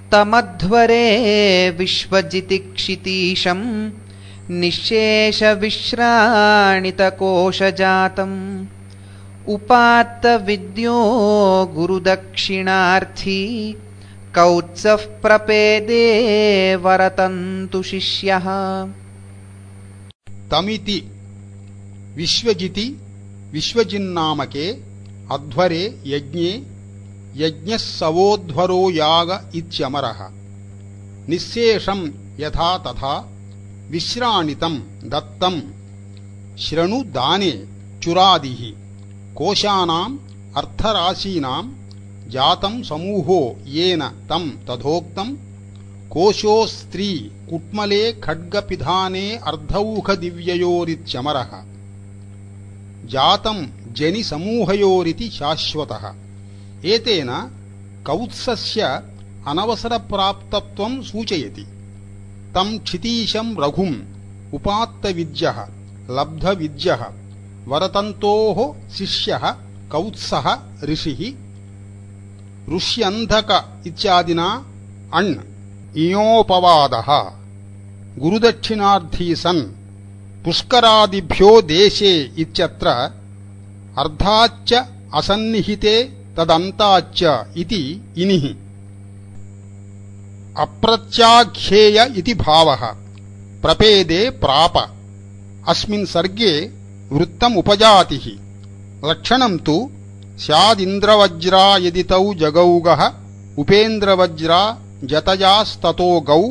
तमध्वरे विश्वजितिक्षितीशं निःशेषविश्राणितकोशजातम् उपात्तविद्यो गुरुदक्षिणार्थी कौत्सः प्रपेदे वरतन्तु शिष्यः। तमिति विश्वजिति विश्वजिन्नामके अध्वरे यज्ञे यज्ञः सवोध्वरो याग इत्यमरः। निःशेषं यथा तथा विश्राणितं दत्तं श्रृणु दाने चुरादिः कोशानाम् अर्थराशीनां जातं समूहो येन तं तथोक्तं। कोशो स्त्री कुट्मले खड्गपिधाने अर्धौघदिव्ययोरित्यमरः। जातं जनिसमूहयोरिति शाश्वतः। एतेन कौत्सस्य अनवसरप्राप्तत्वं सूचयति। तं क्षितीशं रघुम् उपात्तविद्यः लब्धविद्यः वरतन्तोः शिष्यः कौत्सः ऋषिः। ऋष्यन्धक इत्यादिना अण् इयोपवादः गुरुदक्षिणार्थी सन् पुष्करादिभ्यो देशे इत्यत्र अर्धाच्च असन्निहिते तदन्ताच्च इति इनिः। अप्रत्याख्येय इति भावः। प्रपेदे प्राप अस्मिन् सर्गे वृत्तम् उपजातिः। लक्षणं तु स्यादिन्द्रवज्रा यदि तौ जगौगः उपेन्द्रवज्रा जतजास्ततो गौ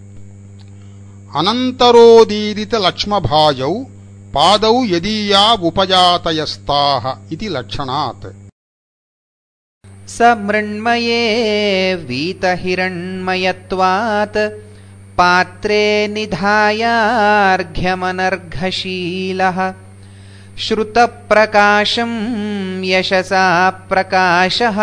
अनन्तरोदीरितलक्ष्मभाजौ पादौ यदीयावुपजातयस्ताः इति लक्षणात्। स मृण्मये वीतहिरण्मयत्वात् पात्रे निधायार्घ्यमनर्घशीलः श्रुतप्रकाशं यशसा प्रकाशः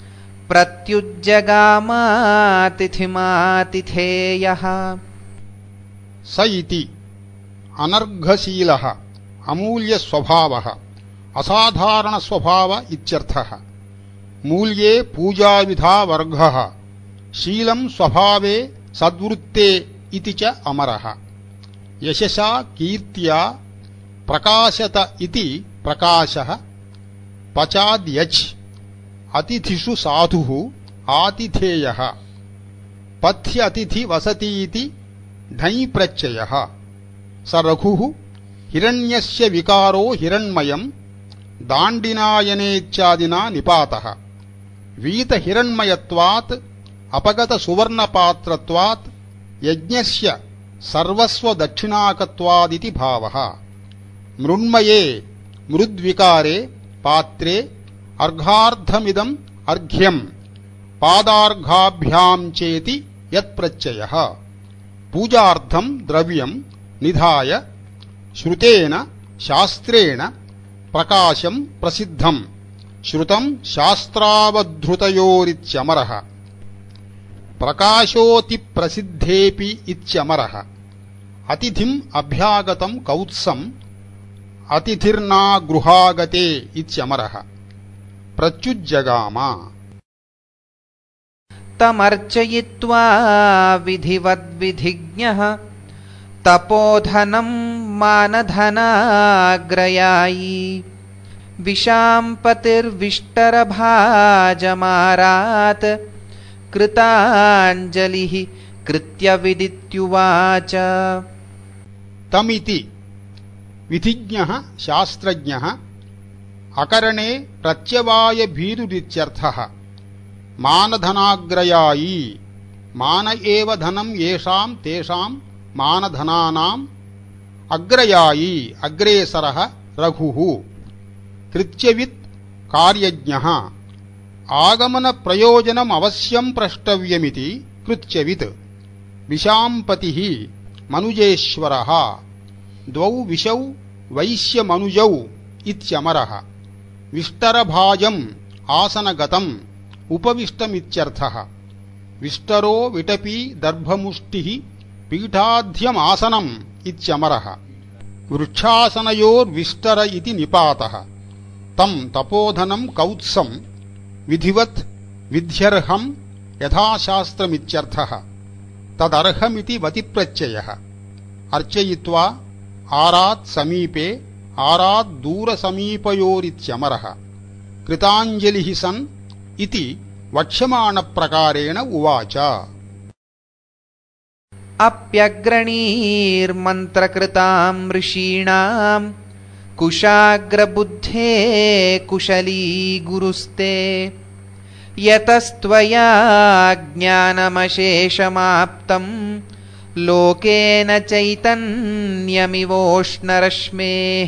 प्रत्युज्जगामातिथिमातिथेयः। स इति अनर्घशीलः अमूल्यस्वभावः असाधारणस्वभाव इत्यर्थः। मूल्ये पूजाविधा वर्गः शीलं स्वभावे सद्वृत्ते इति च अमरः। यशसा कीर्त्या प्रकाशत इति प्रकाशः। पचाद्यच् अतिथिषु साधुः आतिथेयः। पथ्य अतिथि वसतीति ढञ् प्रत्ययः। स रघुः हिरण्यस्य विकारो हिरण्मयं दाण्डिनायनेत्यादिना निपातः। वीतहिरण्मयत्वात् अपगतसुवर्णपात्रत्वात् यज्ञस्य सर्वस्वदक्षिणाकत्वादिति भावः। मृण्मये मृद्विकारे पात्रे अर्घार्धमिदम् अर्घ्यम् पादार्घाभ्यां चेति यत्प्रत्ययः। पूजार्थं द्रव्यं निधाय श्रुतेन शास्त्रेण प्रकाशं प्रसिद्धं श्रुतं शास्त्रावधृतयोरित्यमरः। प्रकाशोऽतिप्रसिद्धेऽपि इत्यमरः। अतिथिम् अभ्यागतं कौत्सम् अतिथिर्नागृहागते इत्यमरः। प्रत्युज्जगाम तमर्चयित्वा विधिवद्विधिज्ञः तपोधनं मानधनाग्रयायी विशाम्पतिर्विष्टरभाजमारात् कृताञ्जलिः कृत्यविदित्युवाच। तमिति विधिज्ञः शास्त्रज्ञः अकरणे प्रत्यवायभीरुरित्यर्थः। मानधनाग्रयायी मान एव धनं येषां तेषां मानधनानाम् अग्रयायी अग्रेसरः रघुः। कृत्यवित् कार्यज्ञः आगमनप्रयोजनमवश्यं प्रष्टव्यमिति कृत्यवित्। विशाम्पतिः मनुजेश्वरः द्वौ विशौ वैश्यमनुजौ इत्यमरः। विष्टरभाजम् आसनगतम् उपविष्टमित्यर्थः। विष्टरो विटपी दर्भमुष्टिः पीठाध्यमासनम् इत्यमरः। वृक्षासनयोर्विष्टर इति निपातः। तं तपोधनं कौत्सं विधिवत् विध्यर्हं యథాశాస్త్రమిత్యర్థః తదర్హమితి వతిప్రత్యయః అర్చయిత్వా ఆరాత్ సమీపే ఆరాత్ దూరసమీపయోరిత్యమరః కృతాంజలిః సన్ ఇతి వక్ష్యమాణప్రకారేణ ఉవాచ. అప్యగ్రణీర్మంత్రకృతాం ఋషీణాం కుశాగ్రబుద్ధే కుశలీ గురుస్తే యతస్త్వయా జ్ఞానమశేషమాప్తం లోకేన చైతన్యమివోష్ణరశ్మేః.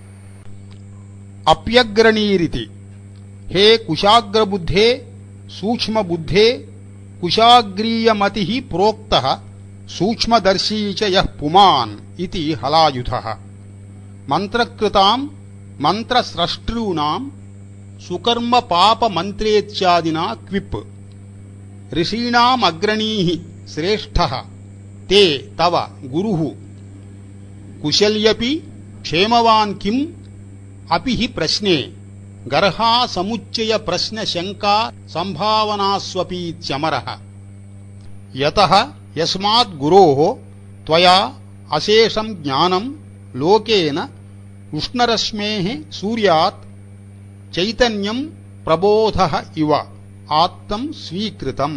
అప్యగ్రణీరితి హే కుశాగ్రబుద్ధే సూక్ష్మబుద్ధే కుశాగ్రీయమతిః ప్రోక్తః సూక్ష్మదర్శీ చ యః పుమాన్ ఇతి హలాయుధః. మంత్రకృతాం మంత్రస్రష్టॄణాం సుకర్మ పాప మంత్రేత్యాదినా క్విప్ ఋషీణామగ్రణీః శ్రేష్ఠః తే తవ గురుః కుశల్యపి క్షేమవాన్ కిం అపి హి ప్రశ్నే గర్హా సముచ్చయ ప్రశ్న శంకా సంభావనాస్వపీత్యమరః. యతః యస్మాత్ గురోః త్వయా అశేషం జ్ఞానం లోకేన ఉష్ణరశ్మేః సూర్యాత్ చైతన్యం ప్రబోధః ఇవ ఆత్తం స్వీకృతం.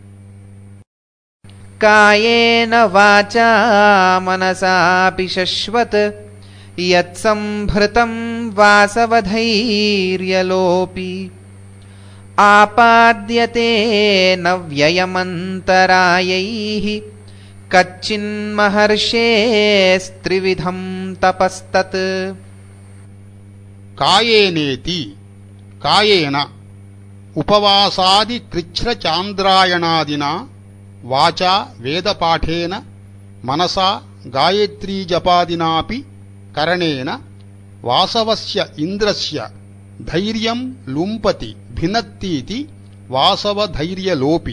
కాయేన వాచా మనసాపి శశ్వత్ యత్సంభృతం వాసవధైర్యలోపి ఆపాద్యతే న వ్యయమంతరాయైః కచ్చిన్మహర్షేస్త్రివిధం తపస్తత్. కాయేనేతి కాయేన ఉపవాసాది కృచ్ఛ్రచాంద్రాయణాదినా వాచా వేదపాఠేన మనసా గాయత్రీజపాదినాపి కరణేన వాసవస్య ఇంద్రస్య ధైర్యం లుంపతి భినత్తీతి వాసవధైర్యలోపి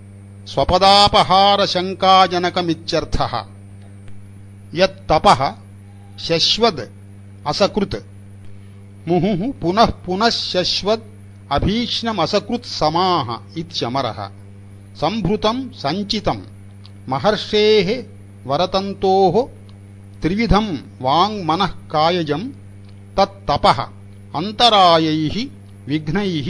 స్వపదాపహారశంకాజనకమిత్యర్థః. యత్తపః శశ్వద్ అసకృత్ ముహుః పునః పునః శశ్వద్ అభీష్ణమసకృత్ సమాః ఇత్యమరః. సంభృతం సంచితం మహర్షేః వరతంతోః త్రివిధం వాంగ్మనః కాయజం తత్తపః అంతరాయైః విఘ్నైః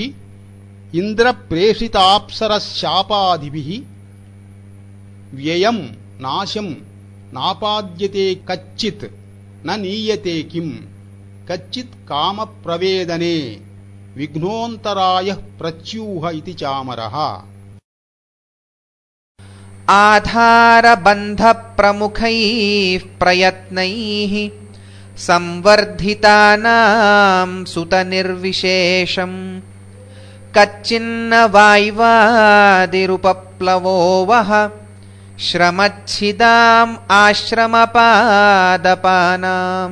ఇంద్రప్రేషితాప్సరశాపాదిభిః వ్యయం నాశం నాపాద్యతే కచ్చిత్ న నీయతే కిం కచ్చిత్ కామప్రవేదనే విఘ్నోంతరాయః ప్రత్యూహ ఇతి చామరః. ఆధారబంధప్రముఖైః ప్రయత్నైః సంవర్ధితానాం సుతనిర్విశేషం కచ్చిన్న వాయ్వాదిరుపప్లవో వః శ్రమచ్ఛిదాం ఆశ్రమపాదపానాం.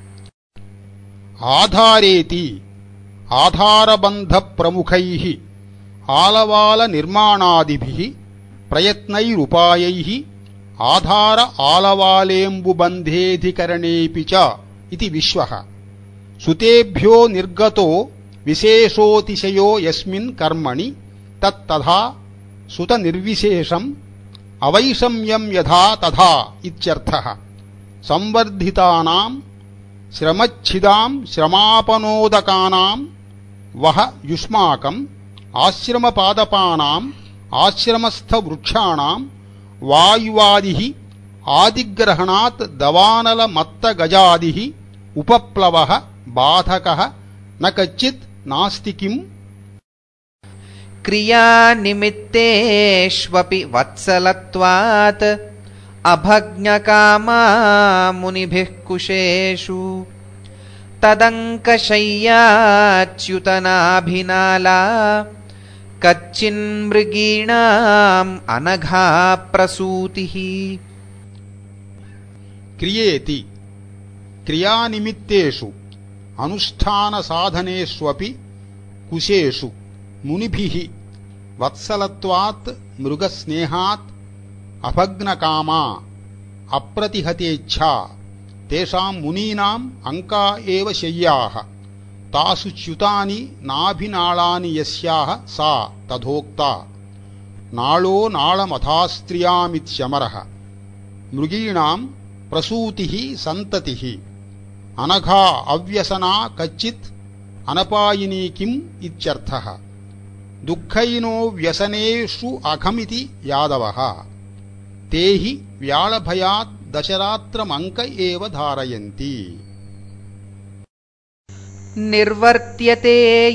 ఆధారేతి ఆధారబంధప్రముఖైః ఆలవాలనిర్మాణాదిభిః ప్రయత్నైరుపాయైః ఆధార ఆలవాలేంబుబంధేధికరణేపి చ ఇతి విశ్వః. సుతేభ్యో నిర్గతో విశేషోతిశయో యస్మిన్ కర్మణి తత్తథా సుతనిర్విశేషం అవైషమ్యం యథా తథా ఇత్యర్థః. సంవర్ధితానాం శ్రమచ్ఛిదాం శ్రమాపనోదకానాం వహ యుష్మాకం ఆశ్రమపాదపానాం ఆశ్రమస్థవృక్షాణాం వాయువాదిః ఆదిగ్రహణాత్ దవానలమత్తగజాదిః ఉపప్లవః బాధకః న కచ్చిత్ నాస్తి కిం. క్రియానిమిత్తేష్వపి వత్సలత్వాత్ అభజ్ఞకామా మునిభిః కుశేషు తదంకశయ్యాచ్యుతనాభినాలా కచ్చిన్మృగీణాం అనఘా ప్రసూతిః. క్రియేతి క్రియానిమిత్తేషు అనుష్ఠానసాధనేష్వపి కుశేషు మునిభిః వత్సలత్వాత్ మృగస్నేహాత్ అభగ్నకామా అప్రతిహతేచ్ఛా తేషాం మునీనాం అంకా ఏవ శయ్యాః తాసు చ్యుతాని నాభినాళాని యస్యాః సా తథోక్తా. నాళో నాళమథాస్త్రియామిత్యమరః మృగీణాం ప్రసూతిః సంతతిః అనఘా అవ్యసనా కచ్చిత్ అనపాయినీ కిం ఇత్యర్థః దుఃఖైనో వ్యసనేషు అఘమితి యాదవః తే హి వ్యాళభయాద్ దశరాత్రమంక ఏవ ధారయంతి. నిర్వర్త్యతే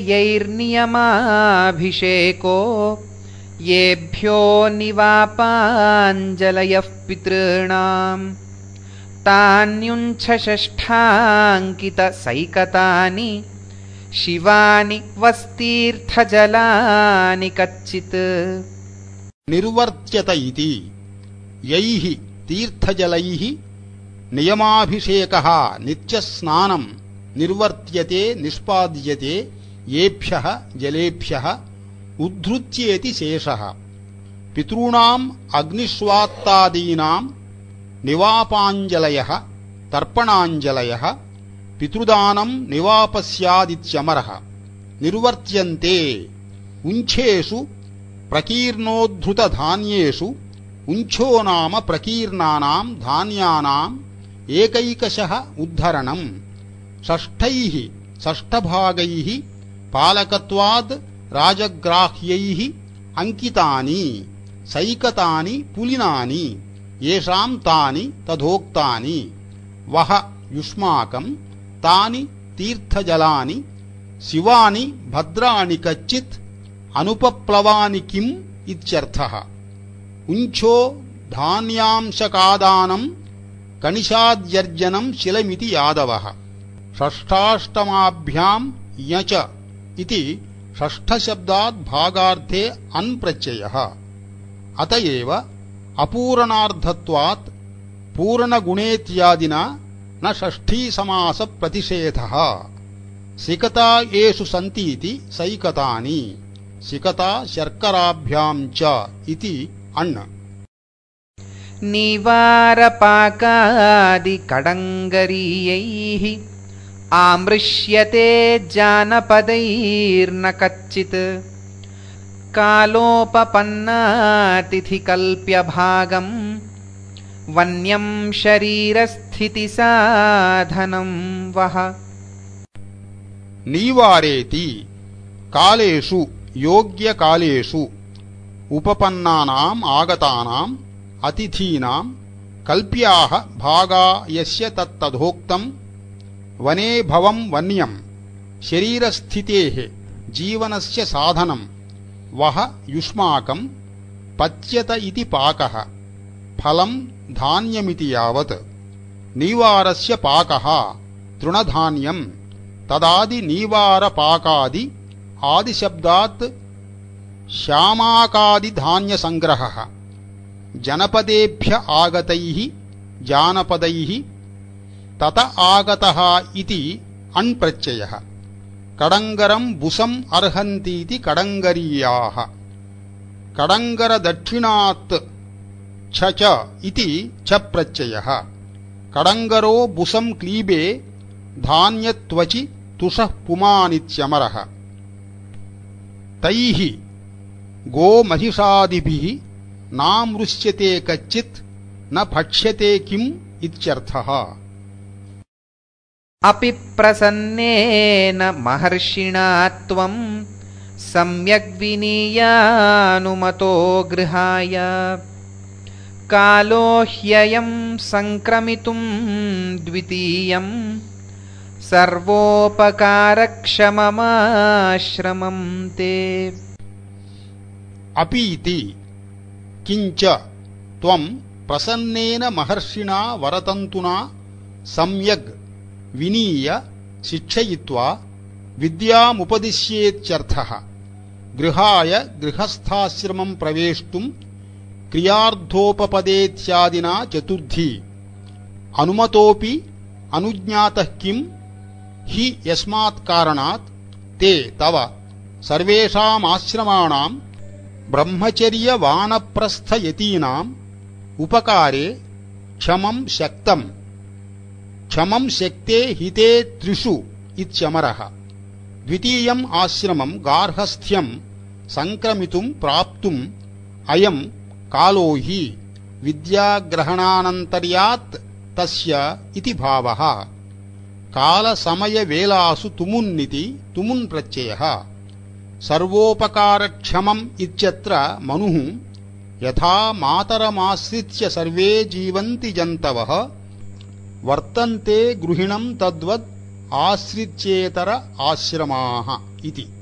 యైర్నియమాభిషేకో యేభ్యో నివాపాంజలయః పితॄణాం తాన్యుంఛ షష్ఠాంకిత సైకతాని శివాని వస్తీర్థజలాని కచ్చిత్. నిర్వర్త్యత ఇతి యైః తీర్థజలైః నియమాభిషేకః నిత్యస్నానం నిర్వర్త్యతే నిష్పాద్యతే ఏభ్యః జలేభ్యః ఉద్ధృత్యేతి శేషః. పితॄణాం అగ్నిష్వాత్తాదీనాం నివాపాంజలయః తర్పణాంజలయః పితృదానం నివాపస్యాదిత్యమరః. నిర్వర్త్యంతే ఉంఛేషు ప్రకీర్ణోద్ధృతధాన్యేషు ఉంఛో నామ ప్రకీర్ణానాం ధాన్యానాం ఏకైకశః ఉద్ధరణం షష్ఠైః షష్ఠభాగైః పాలకత్వాద్ రాజగ్రాహ్యైః అంకితాని సైకతాని పులినాని యేషాం తాని తథోక్తాని వహ యుష్మాకం తాని తీర్థజలాని శివాని భద్రాణి కచ్చిత్ అనుపప్లవాని కిం ఇత్యర్థః. ఉంఛో ధాన్యాంశకాదానం కణిశాద్యర్జనం శిలమితి యాదవః. షష్ఠాష్టమాభ్యాం యచ ఇతి షష్ఠశబ్దాద్ భాగార్థే అన్ ప్రత్యయః. అత ఏవ అపూరణార్థత్వాత్ పూరణగుణేత్యాదినా న షష్ఠీసమాస ప్రతిషేధః. సికతా యేషు సంతీతి సైకతాని సికతా శర్కరాభ్యాం చ ఇతి అన్. నివారపాకాది కడంగరీయైః ఆమృష్యతే జానపదైర్న కచ్చిత్ కాలోపపన్నాతిథి కల్ప్య భాగం వన్యం శరీరస్థితి సాధనం వహ. నీవారేతి కాలేషు యోగ్యకాలేషు ఉపపన్నానాం ఆగతానాం అతిథీనాం కల్ప్యాః భాగా యస్య తత్తథోక్తం వనే భవం వన్యం శరీరస్థితేః జీవనస్య సాధనం వహ యుష్మాకం పచ్యత ఇతి పాకః ఫలం ధాన్యమితి యావత్. నీవారస్య పాకః తృణధాన్యం తదాది నీవారపాకాది ఆదిశబ్దాత్ శ్యామాకాదిధాన్యసంగ్రహః. జనపదేభ్య ఆగతైః జానపదైః తత ఆగతః ఇతి అన్ ప్రత్యయః. కడంగరం బుసం అర్హంతీతి కడంగరీయాః. కడంగరదక్షిణాత్ ఛ ఇతి ఛ ప్రత్యయః. కడంగరో బుసం క్లీబే ధాన్యత్వచి తుషః పుమానిత్యమరః. తైః గోమహిషాదిభిః నామృష్యతే కచ్చిత్ న భక్ష్యతే కిం ఇత్యర్థః. అపి ప్రసన్నేన మహర్షిణా త్వం సమ్యగ్వినీయానుమతో గృహాయ కాలో హ్యయం సంక్రమితుం ద్వితీయం సర్వోపకారక్షమమాశ్రమం తే. అపీతి కించ త్వం ప్రసన్నేన మహర్షిణా వరతంతునా సమ్యగ్ వినీయ శిక్షయిత్వా విద్యాముపదిశ్యేత్యర్థః. గృహాయ గృహస్థాశ్రమం ప్రవేష్టుం క్రియార్థోపపదేత్యాదినా చతుర్థీ. అనుమతోపి అనుజ్ఞాతః కిం హి యస్మాత్ కారణాత్ తే తవ సర్వేషామాశ్రమాణాం బ్రహ్మచర్య వానప్రస్థయతీనాం ఉపకారే క్షమం శక్తం. క్షమం శక్తే హితే త్రిషు ఇత్యమరః. ద్వితీయం ఆశ్రమం గార్హస్థ్యం సంక్రమితుం ప్రాప్తుం అయం కాలో హి విద్యాగ్రహణానంతర్యాత్ తస్య ఇతి భావః. కాల సమయ వేలాసు తుమున్నితి తుమున్ ప్రత్యయః. సర్వోపకారక్షమం ఇత్యత్ర మనుః యథా మాతరమాశ్రిత్య సర్వే జీవంతి జంతవః వర్తంతే గృహిణం తద్వద్ ఆశ్రిత్యేతర ఆశ్రమాః ఇతి.